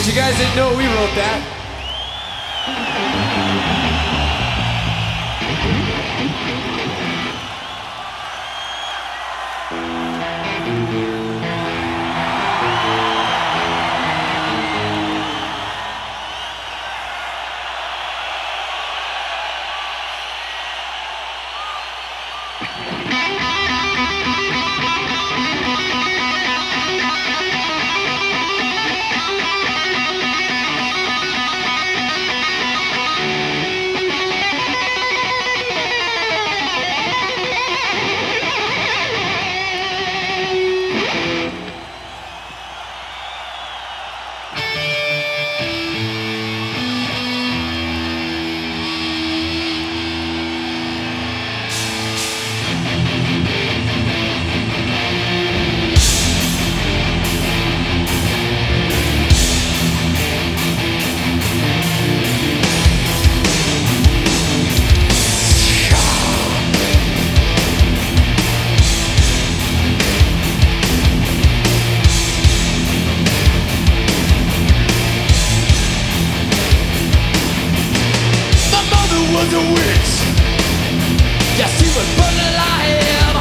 case you guys didn't know, we wrote that. Was a witch. Yeah, she was burning alive.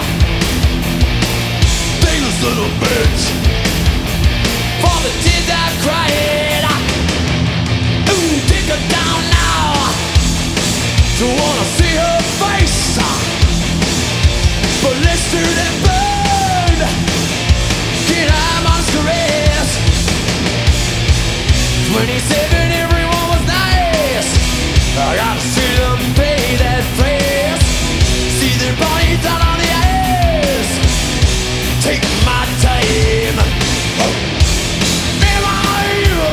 Famous little bitch. For the tears I cried. Ooh, take her down now. Don't wanna see her face. Blistered and burned. Can I masquerade? 27, everyone was nice. I gotta see them pay that price. See their bodies down on the ice. Take my time. Am I you?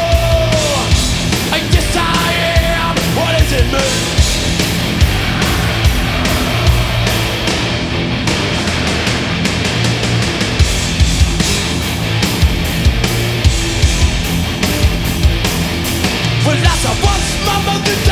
I guess I am. What does it mean? Well, that's a once my mother